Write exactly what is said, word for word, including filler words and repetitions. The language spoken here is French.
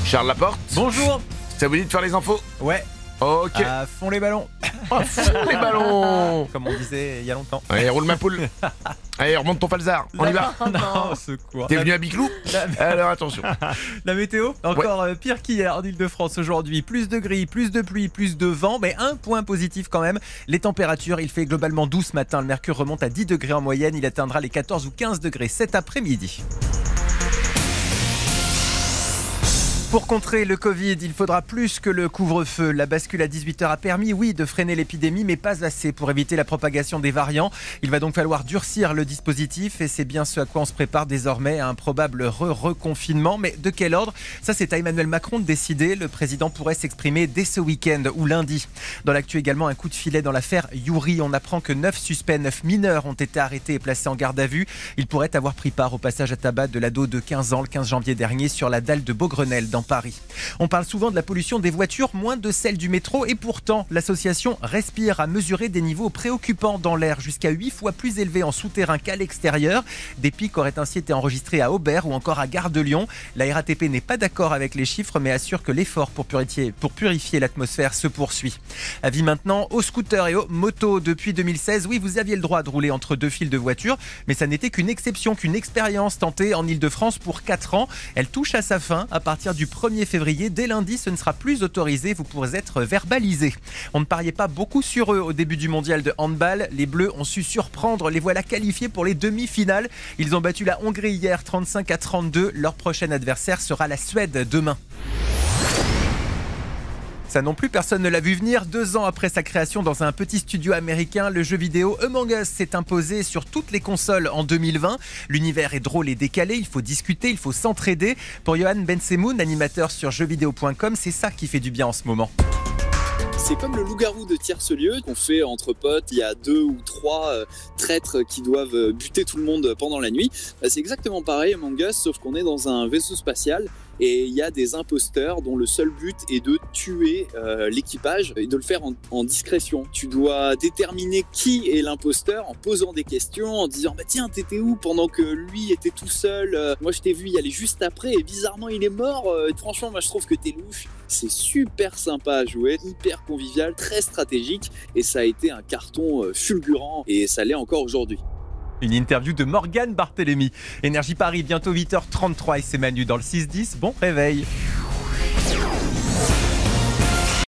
Charles Laporte. Bonjour. Ça vous dit de faire les infos? Ouais. Ok. À fond les ballons. À fond les ballons. Comme on disait il y a longtemps. Allez, roule ma poule. Allez, remonte ton falzar. On y va. Non, secours. T'es venu à Biclou? Alors attention. La météo, encore ouais. pire qu'hier en Ile-de-France aujourd'hui. Plus de gris, plus de pluie, plus de vent. Mais un point positif quand même. Les températures, il fait globalement doux ce matin. Le mercure remonte à dix degrés en moyenne. Il atteindra les quatorze ou quinze degrés cet après-midi. Pour contrer le Covid, il faudra plus que le couvre-feu. La bascule à dix-huit heures a permis, oui, de freiner l'épidémie, mais pas assez pour éviter la propagation des variants. Il va donc falloir durcir le dispositif et c'est bien ce à quoi on se prépare désormais, à un probable re-reconfinement. Mais de quel ordre? Ça, c'est à Emmanuel Macron de décider. Le président pourrait s'exprimer dès ce week-end ou lundi. Dans l'actu également, un coup de filet dans l'affaire Youri. On apprend que neuf suspects, neuf mineurs ont été arrêtés et placés en garde à vue. Ils pourraient avoir pris part au passage à tabac de l'ado de quinze ans le quinze janvier dernier sur la dalle de Beaugrenelle dans Paris. On parle souvent de la pollution des voitures, moins de celle du métro, et pourtant l'association Respire a mesuré des niveaux préoccupants dans l'air, jusqu'à huit fois plus élevés en souterrain qu'à l'extérieur. Des pics auraient ainsi été enregistrés à Aubert ou encore à Gare de Lyon. La R A T P n'est pas d'accord avec les chiffres, mais assure que l'effort pour purifier, pour purifier l'atmosphère se poursuit. Avis maintenant aux scooters et aux motos. Depuis deux mille seize, oui, vous aviez le droit de rouler entre deux files de voitures, mais ça n'était qu'une exception, qu'une expérience tentée en Ile-de-France pour quatre ans. Elle touche à sa fin à partir du premier février. Dès lundi, ce ne sera plus autorisé. Vous pourrez être verbalisé. On ne pariait pas beaucoup sur eux au début du mondial de handball. Les Bleus ont su surprendre. Les voilà qualifiés pour les demi-finales. Ils ont battu la Hongrie hier trente-cinq à trente-deux. Leur prochain adversaire sera la Suède demain. Ça non plus, personne ne l'a vu venir. Deux ans après sa création dans un petit studio américain, le jeu vidéo Among Us s'est imposé sur toutes les consoles en deux mille vingt. L'univers est drôle et décalé, il faut discuter, il faut s'entraider. Pour Johan Bensemoun, animateur sur jeux vidéo point com, c'est ça qui fait du bien en ce moment. C'est comme le loup-garou de Tierce-Lieu qu'on fait entre potes. Il y a deux ou trois euh, traîtres qui doivent buter tout le monde pendant la nuit. Bah, c'est exactement pareil Among Us, sauf qu'on est dans un vaisseau spatial et il y a des imposteurs dont le seul but est de tuer euh, l'équipage et de le faire en, en discrétion. Tu dois déterminer qui est l'imposteur en posant des questions, en disant bah tiens t'étais où pendant que lui était tout seul, euh, moi je t'ai vu y aller juste après et bizarrement il est mort, euh, franchement moi je trouve que t'es louche. C'est super sympa à jouer, hyper convivial, très stratégique et ça a été un carton euh, fulgurant et ça l'est encore aujourd'hui. Une interview de Morgane Barthélémy. Énergie Paris, bientôt huit heures trente-trois et c'est Manu dans le six dix. Bon réveil.